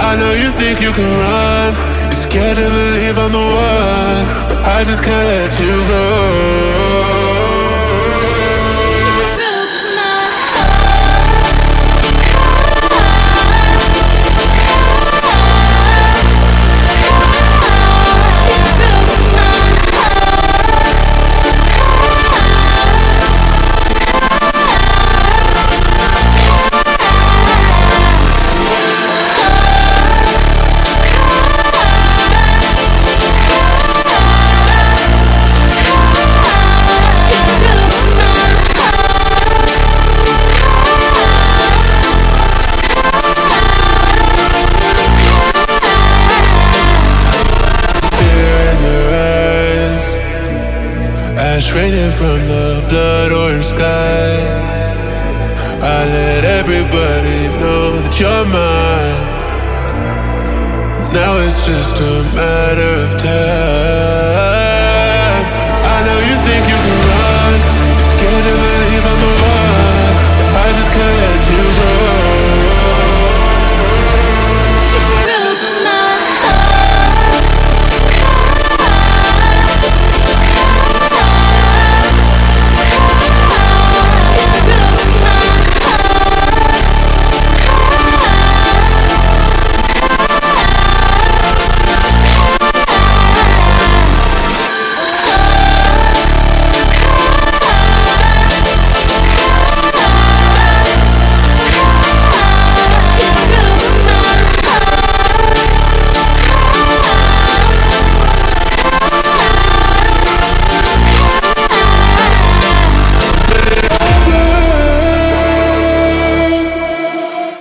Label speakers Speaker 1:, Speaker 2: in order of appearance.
Speaker 1: I know you think you can run. You're scared to believe I'm the one, but I just can't let you go. Raining from the blood orange sky. I let everybody know that you're mine. Now it's just a matter of time.